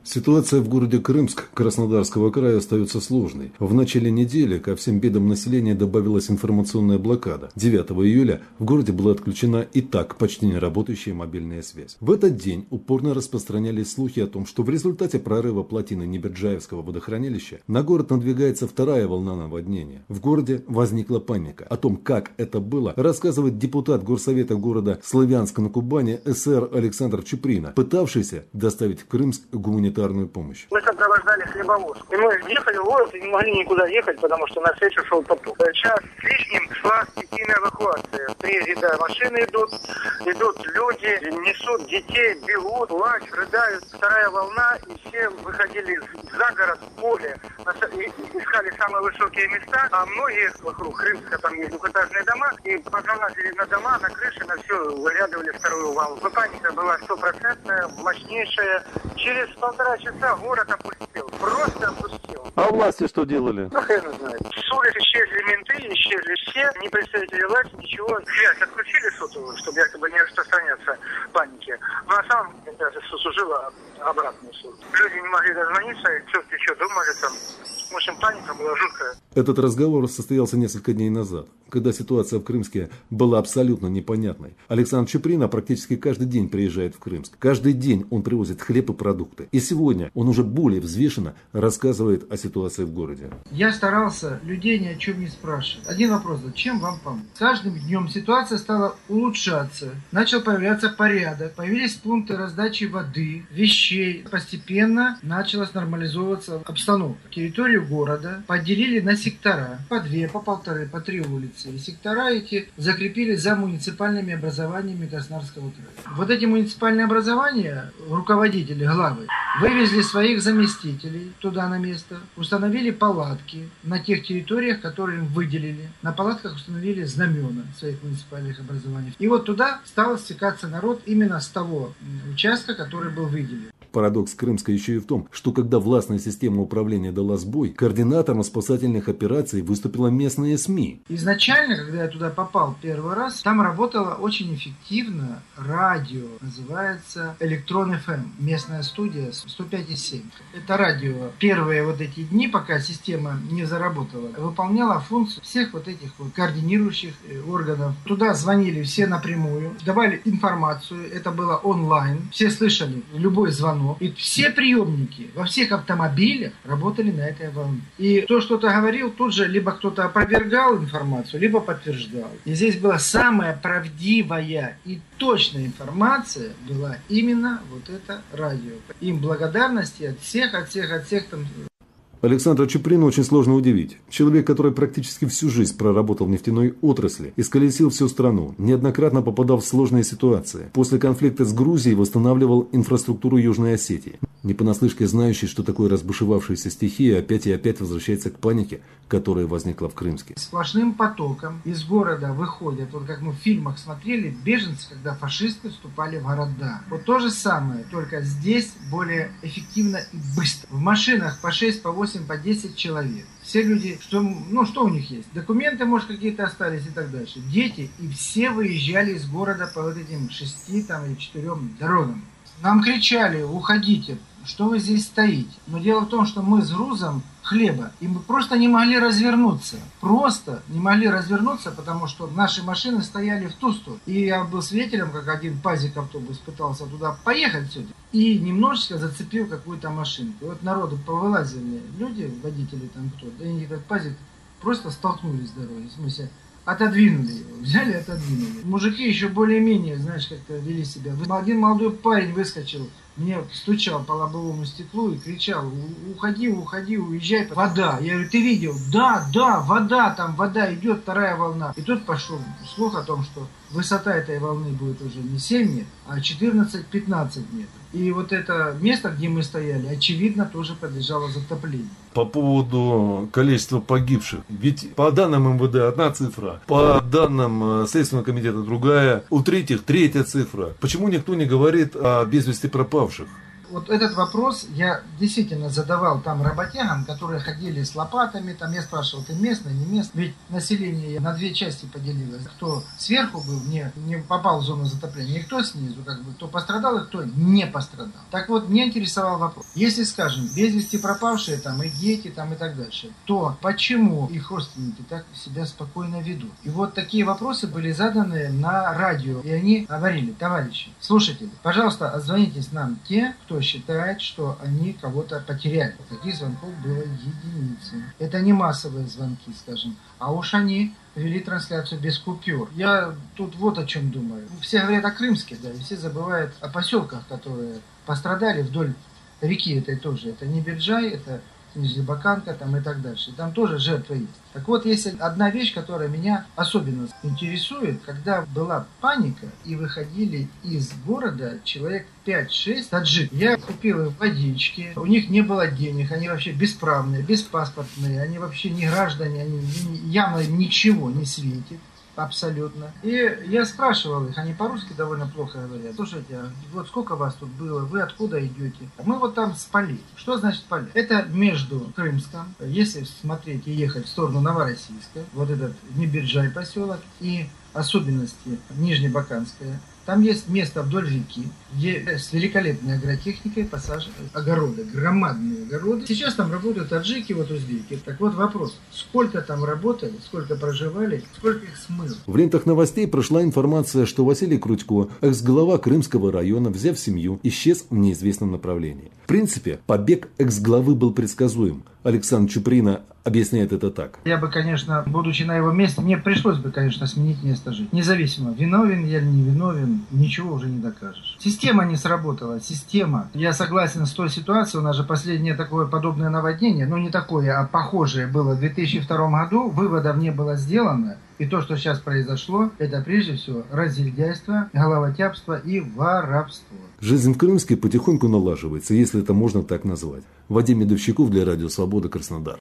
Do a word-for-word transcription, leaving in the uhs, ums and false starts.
Ситуация в городе Крымск Краснодарского края остается сложной. В начале недели ко всем бедам населения добавилась информационная блокада. девятого июля в городе была отключена и так почти не работающая мобильная связь. В этот день упорно распространялись слухи о том, что в результате прорыва плотины Неберджаевского водохранилища на город надвигается вторая волна наводнения. В городе возникла паника. О том, как это было, рассказывает депутат горсовета города Славянск на Кубани СР Александр Чуприна, пытавшийся доставить в Крымск гуманитарную помощь. Мы сопровождали хлебовоз. И мы ехали в город и не могли никуда ехать, потому что на встречу шел поток. Час с лишним шла стихийная эвакуация. Три ряда машины идут, идут люди, несут детей, бегут, плачут, рыдают. Вторая волна, и все выходили за город, в поле, искали самые высокие места, а многие вокруг Крымска, там есть двухэтажные дома, и позалазили на дома, на крыши, на все, выглядывали вторую волну. Паника была стопроцентная, мощнейшая. Через полтора часа город опустел. Просто опустел. А власти что делали? Ну, хрен знает. С улиц исчезли менты, исчезли все. Не представители власти, ничего. Связь отключили сотовую, чтобы якобы не распространяться панике. Но на самом деле служила обратную службу. Люди не могли дозвониться, черт еще думали там. В общем, паника была жуткая. Этот разговор состоялся несколько дней назад, когда ситуация в Крымске была абсолютно непонятной. Александр Чуприна практически каждый день приезжает в Крымск. Каждый день он привозит хлеб и продукты. И сегодня он уже более взвешенно рассказывает о ситуации в городе. Я старался людей ни о чем не спрашивать. Один вопрос: чем вам помочь? С каждым днем ситуация стала улучшаться. Начал появляться порядок. Появились пункты раздачи воды, вещей. Постепенно началась нормализовываться обстановка. Территорию города поделили на сектора. По две, по полторы, по три улицы. И сектора эти закрепили за муниципальными образованиями Краснодарского края. Вот эти муниципальные образования, руководители, главы, вывезли своих заместителей туда на место, установили палатки на тех территориях, которые им выделили. На палатках установили знамена своих муниципальных образований. И вот туда стал стекаться народ именно с того участка, который был выделен. Парадокс Крымска еще и в том, что когда властная система управления дала сбой, координатором спасательных операций выступила местная СМИ. Изначально, когда я туда попал первый раз, там работало очень эффективно радио, называется Электрон эф эм, местная студия сто пять и семь. Это радио первые вот эти дни, пока система не заработала, выполняла функцию всех вот этих вот координирующих органов. Туда звонили все напрямую, давали информацию, это было онлайн, все слышали любой звонок. И все приемники во всех автомобилях работали на этой волне. И кто что-то говорил, тут же либо кто-то опровергал информацию, либо подтверждал. И здесь была самая правдивая и точная информация, была именно вот это радио. Им благодарности от всех, от всех, от всех там... Александра Чуприну очень сложно удивить. Человек, который практически всю жизнь проработал в нефтяной отрасли, исколесил всю страну, неоднократно попадал в сложные ситуации. После конфликта с Грузией восстанавливал инфраструктуру Южной Осетии. Не понаслышке знающий, что такое разбушевавшаяся стихия, опять и опять возвращается к панике, которая возникла в Крымске. Сплошным потоком из города выходят, вот как мы в фильмах смотрели, беженцы, когда фашисты вступали в города. Вот то же самое, только здесь более эффективно и быстро. В машинах по шесть, по восемь, по десять человек. Все люди, что, ну что у них есть? Документы, может, какие-то остались и так дальше. Дети, и все выезжали из города по вот этим шести там, и четырем дорогам. Нам кричали: уходите, что вы здесь стоите? Но дело в том, что мы с грузом хлеба, и мы просто не могли развернуться. Просто не могли развернуться, потому что наши машины стояли в ту сторону. И я был свидетелем, как один пазик-автобус пытался туда поехать сюда, и немножечко зацепил какую-то машинку. И вот народу повылазили люди, водители там кто-то, и этот пазик просто столкнулись с дороги. В смысле, отодвинули его, взяли, отодвинули. Мужики еще более-менее, знаешь, как-то вели себя. Один молодой парень выскочил, мне стучал по лобовому стеклу и кричал: уходи, уходи, уезжай. Вода. Я говорю: ты видел? Да, да, вода, там вода идет, вторая волна. И тут пошел слух о том, что высота этой волны будет уже не семь метров, а четырнадцать-пятнадцать метров. И вот это место, где мы стояли, очевидно, тоже подлежало затоплению. По поводу количества погибших. Ведь по данным эм вэ дэ одна цифра, по данным Следственного комитета другая, у третьих третья цифра. Почему никто не говорит о без вести пропавших? вот этот вопрос я действительно задавал там работягам, которые ходили с лопатами, там я спрашивал, ты местный, не местный? Ведь население на две части поделилось. Кто сверху был, не, не попал в зону затопления, и кто снизу, как бы, кто пострадал и кто не пострадал. Так вот, меня интересовал вопрос. Если, скажем, без вести пропавшие, там, и дети, там, и так дальше, то почему их родственники так себя спокойно ведут? И вот такие вопросы были заданы на радио, и они говорили, товарищи, слушатели, пожалуйста, отзвонитесь нам те, кто считает, что они кого-то потеряли. Таких звонков было единицы. Это не массовые звонки, скажем, а уж они вели трансляцию без купюр. Я тут вот о чем думаю. Все говорят о Крымске, да, и все забывают о поселках, которые пострадали вдоль реки этой тоже. Это не Бирджай, это Нижнебаканка там и так дальше. Там тоже жертвы есть. Так вот, есть одна вещь, которая меня особенно интересует. Когда была паника и выходили из города человек пять-шесть таджик. Я купил их водички. У них не было денег. Они вообще бесправные, беспаспортные. Они вообще не граждане. Они явно ничего не светит. Абсолютно. И я спрашивал их, они по-русски довольно плохо говорят. Слушайте, вот сколько вас тут было, вы откуда идете? Мы вот там с Пали. Что значит Пали? Это между Крымском, если смотреть и ехать в сторону Новороссийска, вот этот Небирджай поселок и особенности Нижнебаканская. Там есть место вдоль реки, где с великолепной агротехникой посажены огороды, громадные огороды. Сейчас там работают таджики, вот узбеки. Так вот вопрос, сколько там работали, сколько проживали, сколько их смыло? В лентах новостей прошла информация, что Василий Крутько, экс-глава Крымского района, взяв семью, исчез в неизвестном направлении. В принципе, побег экс-главы был предсказуем. Александр Чуприна объясняет это так. Я бы, конечно, будучи на его месте, мне пришлось бы, конечно, сменить место жить. Независимо, виновен я или не виновен, ничего уже не докажешь. Система не сработала, система. Я согласен с той ситуацией, у нас же последнее такое подобное наводнение, ну не такое, а похожее было в две тысячи втором году, выводов не было сделано. И то, что сейчас произошло, это прежде всего разгильдяйство, головотяпство и воровство. Жизнь в Крымске потихоньку налаживается, если это можно так назвать. Вадим Медовщиков для Радио Свобода, Краснодар.